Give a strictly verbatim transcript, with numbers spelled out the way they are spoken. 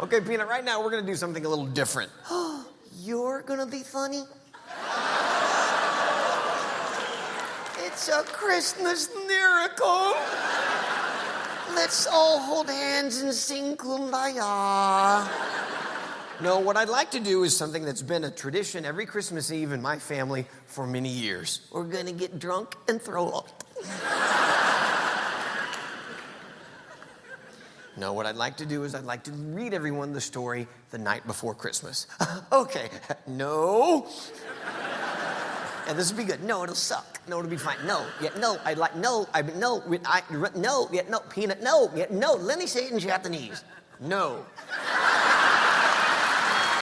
Okay, Peanut, right now we're going to do something a little different. You're going to be funny? It's a Christmas miracle. Let's all hold hands and sing Kumbaya. No, what I'd like to do is something that's been a tradition every Christmas Eve in my family for many years. We're going to get drunk and throw up. No, what I'd like to do is I'd like to read everyone the story the night before Christmas. Okay, no. And this will be good. No, it'll suck. No, it'll be fine. No, yeah, no, I'd like, no, I, no, I, no, yeah, no, Peanut, no, yeah, no. Let me say it in Japanese. No.